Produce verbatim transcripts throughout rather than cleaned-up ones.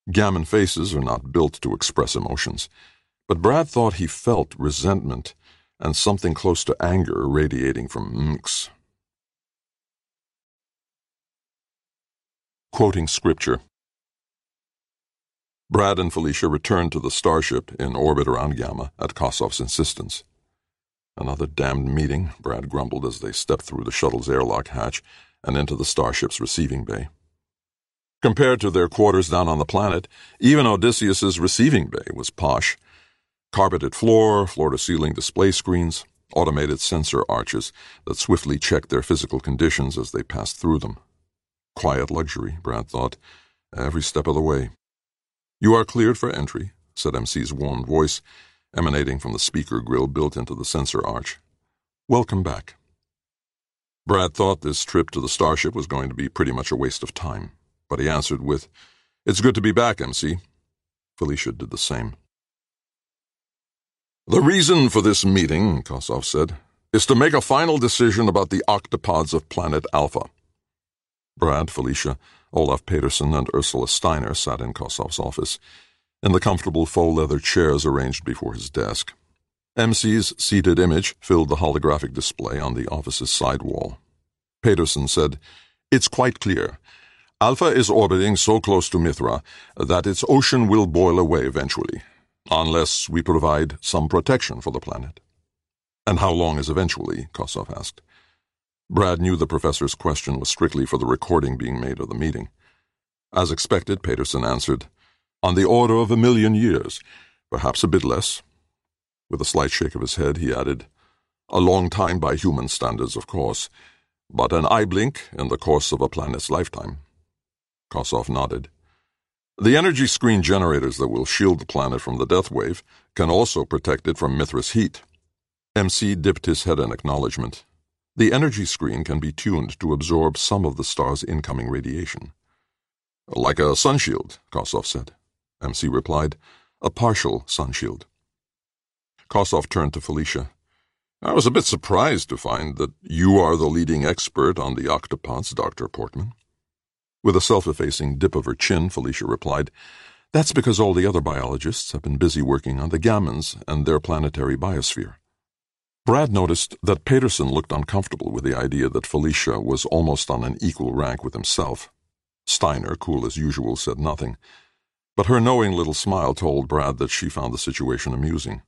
Gammon faces are not built to express emotions, but Brad thought he felt resentment and something close to anger radiating from Mx. Quoting scripture. Brad and Felicia returned to the starship in orbit around Gamma at Kossoff's insistence. Another damned meeting, Brad grumbled as they stepped through the shuttle's airlock hatch and into the starship's receiving bay. Compared to their quarters down on the planet, even Odysseus's receiving bay was posh. Carpeted floor, floor-to-ceiling display screens, automated sensor arches that swiftly checked their physical conditions as they passed through them. Quiet luxury, Brad thought, every step of the way. "You are cleared for entry," said M C's warm voice, emanating from the speaker grill built into the sensor arch. "Welcome back." Brad thought this trip to the starship was going to be pretty much a waste of time, but he answered with, "It's good to be back, M C." Felicia did the same. "The reason for this meeting," Kossoff said, "is to make a final decision about the octopods of planet Alpha." Brad, Felicia, Olaf Peterson, and Ursula Steiner sat in Kossoff's office, in the comfortable faux-leather chairs arranged before his desk. M C's seated image filled the holographic display on the office's side wall. Peterson said, "It's quite clear. Alpha is orbiting so close to Mithra that its ocean will boil away eventually, unless we provide some protection for the planet." "And how long is eventually?" Kossoff asked. Brad knew the professor's question was strictly for the recording being made of the meeting. As expected, Peterson answered, "On the order of a million years, perhaps a bit less." With a slight shake of his head, he added, "A long time by human standards, of course, but an eye blink in the course of a planet's lifetime." Kossoff nodded. "The energy screen generators that will shield the planet from the death wave can also protect it from Mithra's heat." M C dipped his head in acknowledgement. "The energy screen can be tuned to absorb some of the star's incoming radiation." "Like a sunshield," Kossoff said. M C replied, "A partial sunshield." Kossoff turned to Felicia. "I was a bit surprised to find that you are the leading expert on the octopods, Doctor Portman." With a self-effacing dip of her chin, Felicia replied, "That's because all the other biologists have been busy working on the gammons and their planetary biosphere." Brad noticed that Peterson looked uncomfortable with the idea that Felicia was almost on an equal rank with himself. Steiner, cool as usual, said nothing, but her knowing little smile told Brad that she found the situation amusing.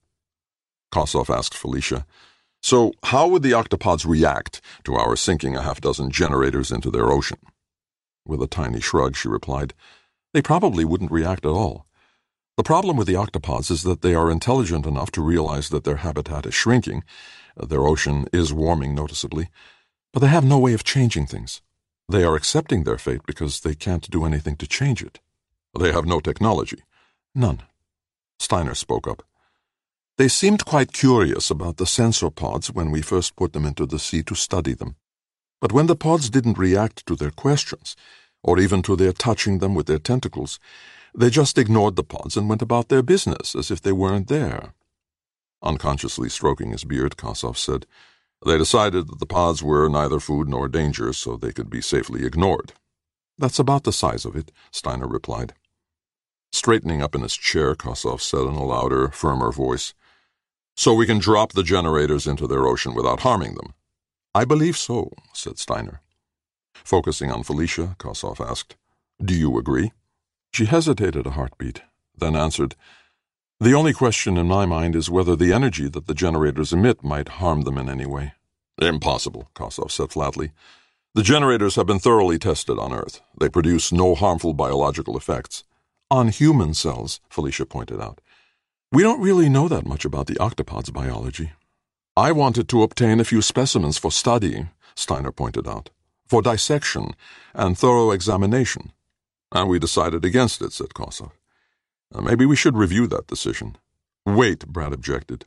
Kossoff asked Felicia, "So how would the octopods react to our sinking a half-dozen generators into their ocean?" With a tiny shrug, she replied, "They probably wouldn't react at all. The problem with the octopods is that they are intelligent enough to realize that their habitat is shrinking, their ocean is warming noticeably, but they have no way of changing things. They are accepting their fate because they can't do anything to change it." "They have no technology?" "None." Steiner spoke up. "They seemed quite curious about the sensor pods when we first put them into the sea to study them. But when the pods didn't react to their questions, or even to their touching them with their tentacles, they just ignored the pods and went about their business as if they weren't there." Unconsciously stroking his beard, Kossoff said, "They decided that the pods were neither food nor danger, so they could be safely ignored." "That's about the size of it," Steiner replied. Straightening up in his chair, Kossoff said in a louder, firmer voice, "So we can drop the generators into their ocean without harming them?" "I believe so," said Steiner. Focusing on Felicia, Kossoff asked, "Do you agree?" She hesitated a heartbeat, then answered, "The only question in my mind is whether the energy that the generators emit might harm them in any way." "Impossible," Kossoff said flatly. "The generators have been thoroughly tested on Earth. They produce no harmful biological effects." "On human cells," Felicia pointed out. "We don't really know that much about the octopod's biology." "I wanted to obtain a few specimens for study," Steiner pointed out, "for dissection and thorough examination." "And we decided against it," said Kossoff. "Maybe we should review that decision." "Wait," Brad objected.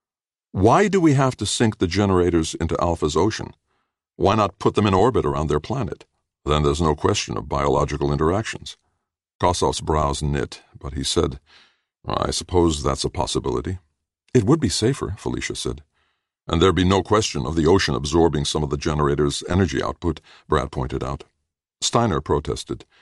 "Why do we have to sink the generators into Alpha's ocean? Why not put them in orbit around their planet? Then there's no question of biological interactions." Kossoff's brows knit, but he said, "I suppose that's a possibility." "It would be safer," Felicia said. "And there'd be no question of the ocean absorbing some of the generator's energy output," Brad pointed out. Steiner protested.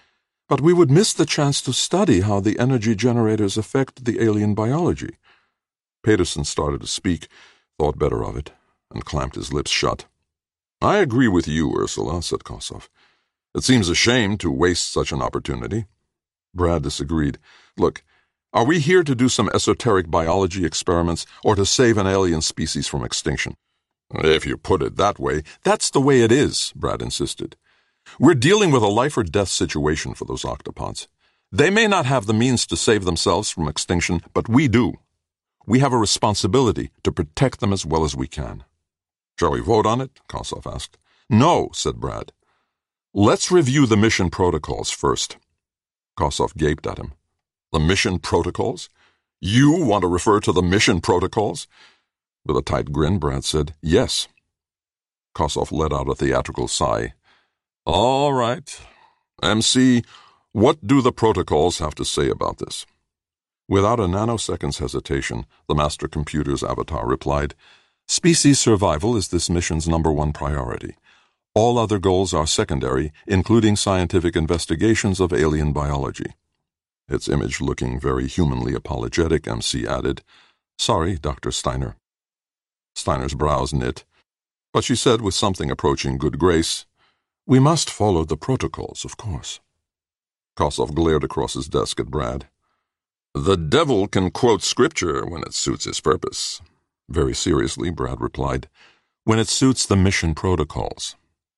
But we would miss the chance to study how the energy generators affect the alien biology. Peterson started to speak, thought better of it, and clamped his lips shut. I agree with you, Ursula, said Kossoff. It seems a shame to waste such an opportunity. Brad disagreed. Look, are we here to do some esoteric biology experiments or to save an alien species from extinction? If you put it that way, that's the way it is, Brad insisted. We're dealing with a life-or-death situation for those octopods. They may not have the means to save themselves from extinction, but we do. We have a responsibility to protect them as well as we can. Shall we vote on it? Kossoff asked. No, said Brad. Let's review the mission protocols first. Kossoff gaped at him. The mission protocols? You want to refer to the mission protocols? With a tight grin, Brad said, yes. Kossoff let out a theatrical sigh. All right. M C, what do the protocols have to say about this? Without a nanosecond's hesitation, the master computer's avatar replied, Species survival is this mission's number one priority. All other goals are secondary, including scientific investigations of alien biology. Its image looking very humanly apologetic, M C added, Sorry, Doctor Steiner. Steiner's brows knit, but she said with something approaching good grace, We must follow the protocols, of course. Kossoff glared across his desk at Brad. The devil can quote scripture when it suits his purpose. Very seriously, Brad replied, when it suits the mission protocols.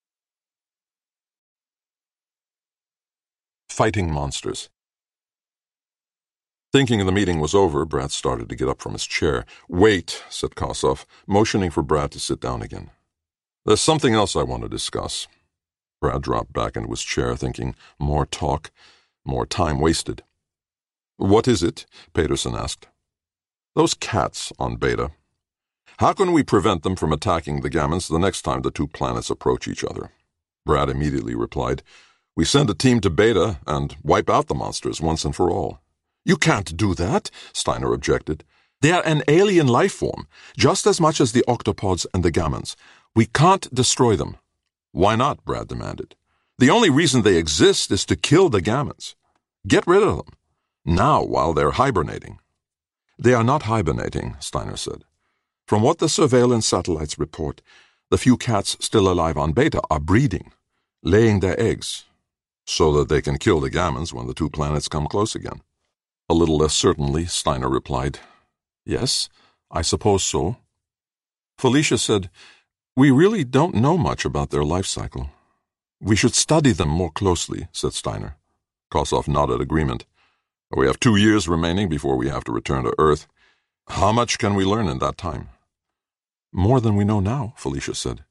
Fighting monsters. Thinking the meeting was over, Brad started to get up from his chair. Wait, said Kossoff, motioning for Brad to sit down again. There's something else I want to discuss. Brad dropped back into his chair, thinking, more talk, more time wasted. What is it? Peterson asked. Those cats on Beta. How can we prevent them from attacking the Gamins the next time the two planets approach each other? Brad immediately replied, We send a team to Beta and wipe out the monsters once and for all. You can't do that, Steiner objected. They are an alien life form, just as much as the octopods and the Gamins. We can't destroy them. Why not? Brad demanded. The only reason they exist is to kill the Gamins. Get rid of them. Now, while they're hibernating. They are not hibernating, Steiner said. From what the surveillance satellites report, the few cats still alive on Beta are breeding, laying their eggs, so that they can kill the Gamins when the two planets come close again. A little less certainly, Steiner replied, Yes, I suppose so. Felicia said, We really don't know much about their life cycle. We should study them more closely, said Steiner. Kossoff nodded agreement. We have two years remaining before we have to return to Earth. How much can we learn in that time? More than we know now, Felicia said.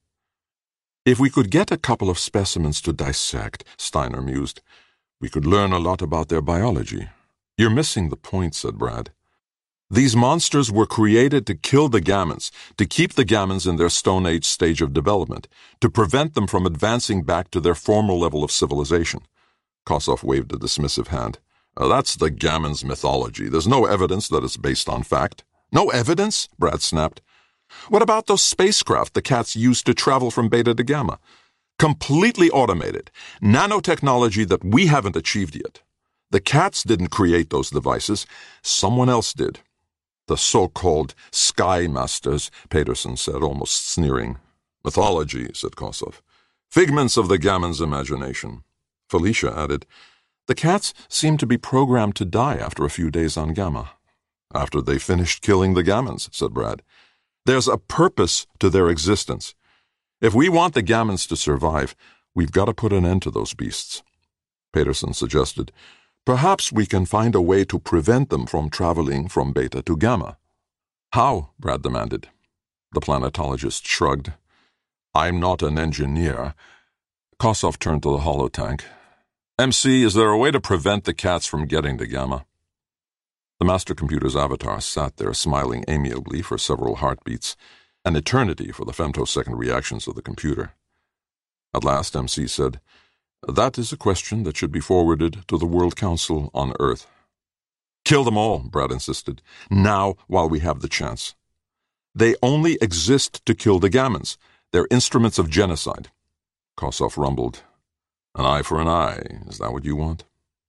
If we could get a couple of specimens to dissect, Steiner mused, we could learn a lot about their biology. You're missing the point, said Brad. These monsters were created to kill the Gamins, to keep the Gamins in their Stone Age stage of development, to prevent them from advancing back to their former level of civilization. Kossoff waved a dismissive hand. Uh, that's the Gamins' mythology. There's no evidence that it's based on fact. No evidence? Brad snapped. What about those spacecraft the cats used to travel from Beta to Gamma? Completely automated. Nanotechnology that we haven't achieved yet. The cats didn't create those devices. Someone else did. The so-called Sky Masters, Peterson said, almost sneering. Mythology, said Kossoff. Figments of the Gamins' imagination. Felicia added, The cats seem to be programmed to die after a few days on Gamma. After they finished killing the Gamins, said Brad. There's a purpose to their existence. If we want the Gamins to survive, we've got to put an end to those beasts. Peterson suggested, Perhaps we can find a way to prevent them from traveling from Beta to Gamma. How? Brad demanded. The planetologist shrugged. I'm not an engineer. Kossoff turned to the holotank. M C, is there a way to prevent the cats from getting to Gamma? The master computer's avatar sat there smiling amiably for several heartbeats, an eternity for the femtosecond reactions of the computer. At last, M C said, That is a question that should be forwarded to the World Council on Earth. Kill them all, Brad insisted, now while we have the chance. They only exist to kill the Gamins. They're instruments of genocide. Kossoff rumbled. An eye for an eye, is that what you want?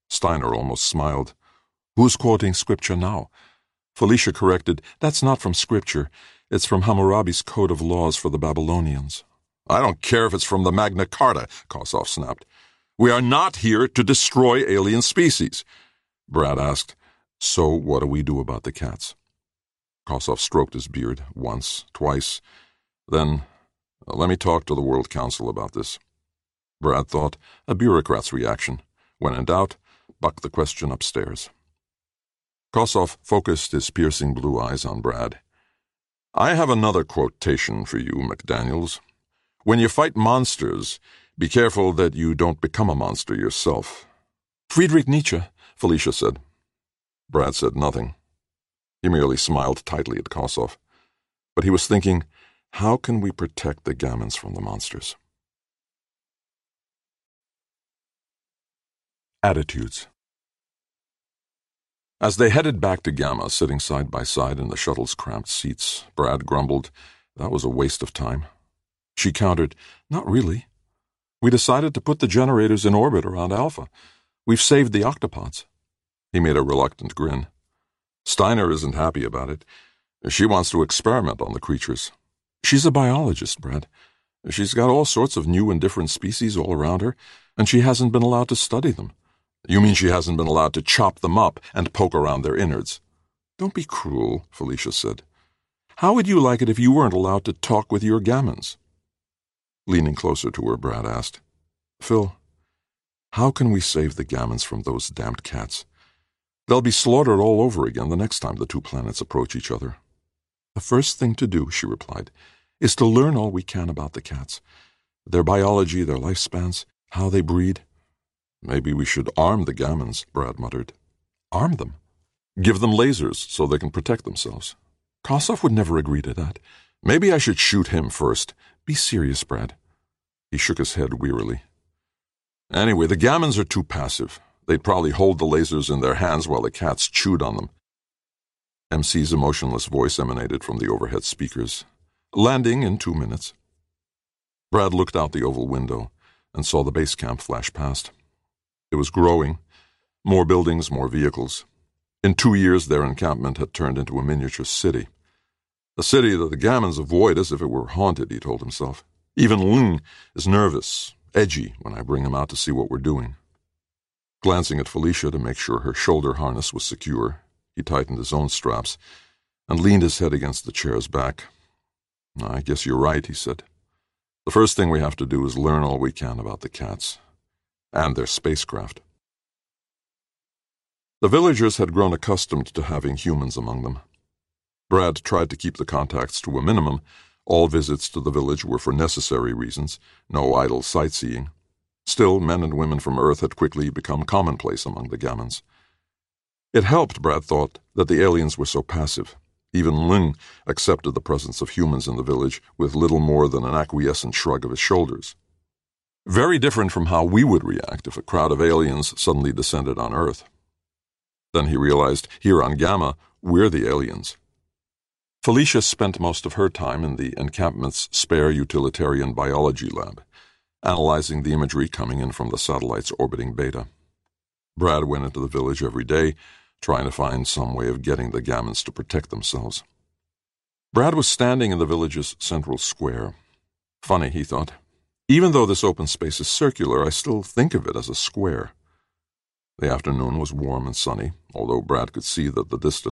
Steiner almost smiled. Who's quoting scripture now? Felicia corrected, That's not from scripture. It's from Hammurabi's Code of Laws for the Babylonians. I don't care if it's from the Magna Carta, Kossoff snapped. We are not here to destroy alien species. Brad asked, So what do we do about the cats? Kossoff stroked his beard once, twice. Then, uh, let me talk to the World Council about this. Brad thought, a bureaucrat's reaction. When in doubt, buck the question upstairs. Kossoff focused his piercing blue eyes on Brad. I have another quotation for you, McDaniels. When you fight monsters, be careful that you don't become a monster yourself. Friedrich Nietzsche, Felicia said. Brad said nothing. He merely smiled tightly at Kossoff. But he was thinking, how can we protect the Gammons from the monsters? Attitudes. As they headed back to Gamma, sitting side by side in the shuttle's cramped seats, Brad grumbled, that was a waste of time. She countered, Not really. We decided to put the generators in orbit around Alpha. We've saved the octopods. He made a reluctant grin. Steiner isn't happy about it. She wants to experiment on the creatures. She's a biologist, Brad. She's got all sorts of new and different species all around her, and she hasn't been allowed to study them. You mean she hasn't been allowed to chop them up and poke around their innards? Don't be cruel, Felicia said. How would you like it if you weren't allowed to talk with your gammons? Leaning closer to her, Brad asked, Phil, how can we save the gammons from those damned cats? They'll be slaughtered all over again the next time the two planets approach each other. The first thing to do, she replied, is to learn all we can about the cats. Their biology, their lifespans, how they breed. Maybe we should arm the gammons, Brad muttered. Arm them? Give them lasers so they can protect themselves. Kossoff would never agree to that. Maybe I should shoot him first. Be serious, Brad. He shook his head wearily. Anyway, the gammons are too passive. They'd probably hold the lasers in their hands while the cats chewed on them. M C's emotionless voice emanated from the overhead speakers. Landing in two minutes. Brad looked out the oval window and saw the base camp flash past. It was growing. More buildings, more vehicles. In two years, their encampment had turned into a miniature city. A city that the gammons avoid as if it were haunted, he told himself. Even Lung is nervous, edgy, when I bring him out to see what we're doing. Glancing at Felicia to make sure her shoulder harness was secure, he tightened his own straps and leaned his head against the chair's back. I guess you're right, he said. The first thing we have to do is learn all we can about the cats and their spacecraft. The villagers had grown accustomed to having humans among them. Brad tried to keep the contacts to a minimum. All visits to the village were for necessary reasons, no idle sightseeing. Still, men and women from Earth had quickly become commonplace among the Gammons. It helped, Brad thought, that the aliens were so passive. Even Lung accepted the presence of humans in the village with little more than an acquiescent shrug of his shoulders. Very different from how we would react if a crowd of aliens suddenly descended on Earth. Then he realized, here on Gamma, we're the aliens. Felicia spent most of her time in the encampment's spare utilitarian biology lab, analyzing the imagery coming in from the satellites orbiting Beta. Brad went into the village every day, trying to find some way of getting the Gammons to protect themselves. Brad was standing in the village's central square. Funny, he thought. Even though this open space is circular, I still think of it as a square. The afternoon was warm and sunny, although Brad could see that the distant